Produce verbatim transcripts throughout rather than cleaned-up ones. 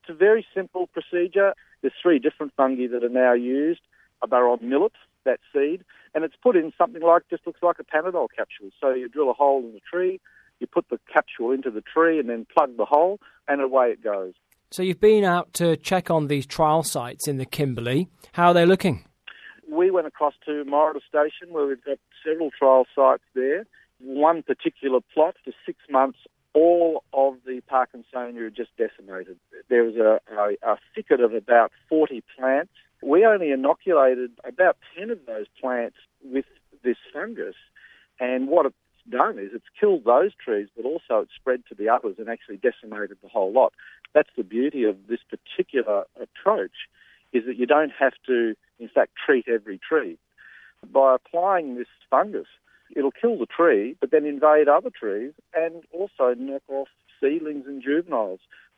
It's a very simple procedure. There's three different fungi that are now used. They're on millet, that seed, and it's put in something like, just looks like a Panadol capsule. So you drill a hole in the tree, you put the capsule into the tree and then plug the hole, and away it goes. So you've been out to check on these trial sites in the Kimberley. How are they looking? We went across to Morata Station where we've got several trial sites there. One particular plot for six months, all of the Parkinsonia are just decimated. There was a, a, a thicket of about forty plants. We only inoculated about ten of those plants with this fungus, and what it's done is it's killed those trees, but also it's spread to the others and actually decimated the whole lot. That's the beauty of this particular approach, is that you don't have to, in fact, treat every tree. By applying this fungus, it'll kill the tree, but then invade other trees and also knock off seedlings and juveniles.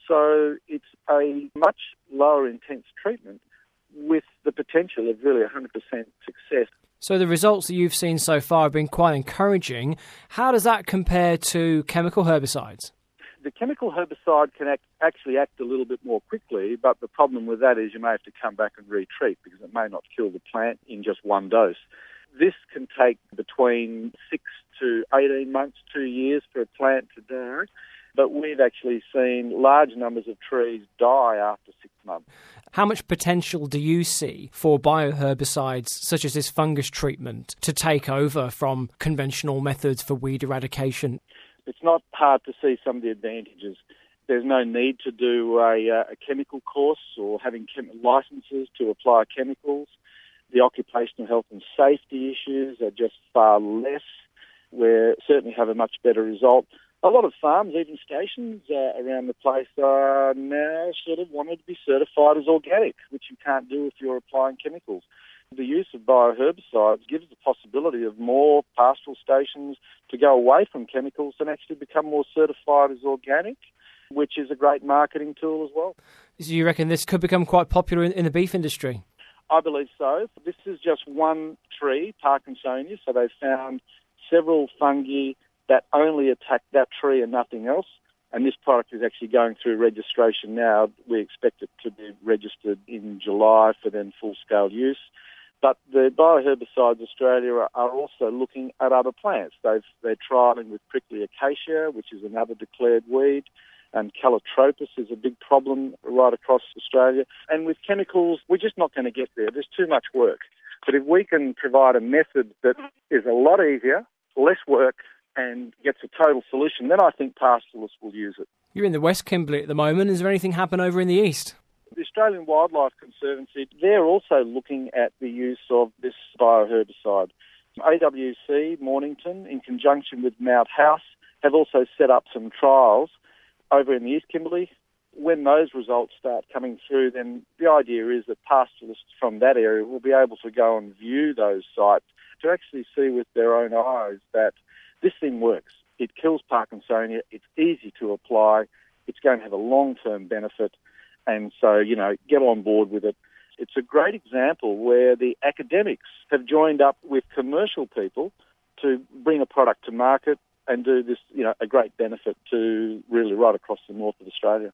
So it's a much lower intense treatment with the potential of really one hundred percent success. So the results that you've seen so far have been quite encouraging. How does that compare to chemical herbicides? The chemical herbicide can act, actually act a little bit more quickly, but the problem with that is you may have to come back and retreat because it may not kill the plant in just one dose. This can take between six to eighteen months, two years for a plant to die, but we've actually seen large numbers of trees die after six months. How much potential do you see for bioherbicides such as this fungus treatment to take over from conventional methods for weed eradication? It's not hard to see some of the advantages. There's no need to do a, uh, a chemical course or having chem- licenses to apply chemicals. The occupational health and safety issues are just far less. We certainly have a much better result. A lot of farms, even stations uh, around the place, are now sort of wanted to be certified as organic, which you can't do if you're applying chemicals. The use of bioherbicides gives the possibility of more pastoral stations to go away from chemicals and actually become more certified as organic, which is a great marketing tool as well. So you reckon this could become quite popular in, in the beef industry? I believe so. This is just one tree, Parkinsonia, so they've found several fungi that only attack that tree and nothing else. And this product is actually going through registration now. We expect it to be registered in July for then full-scale use. But the Bioherbicides Australia are, are also looking at other plants. They've, they're trialling with prickly acacia, which is another declared weed, and calotropis is a big problem right across Australia. And with chemicals, we're just not going to get there. There's too much work. But if we can provide a method that is a lot easier, less work, and gets a total solution, then I think pastoralists will use it. You're in the West Kimberley at the moment. Is there anything happen over in the east? The Australian Wildlife Conservancy, they're also looking at the use of this bioherbicide. A W C, Mornington, in conjunction with Mount House, have also set up some trials over in the East Kimberley. When those results start coming through, then the idea is that pastoralists from that area will be able to go and view those sites to actually see with their own eyes that this thing works. It kills Parkinsonia. It's easy to apply. It's going to have a long-term benefit. And so, you know, get on board with it. It's a great example where the academics have joined up with commercial people to bring a product to market and do this, you know, a great benefit to really right across the north of Australia.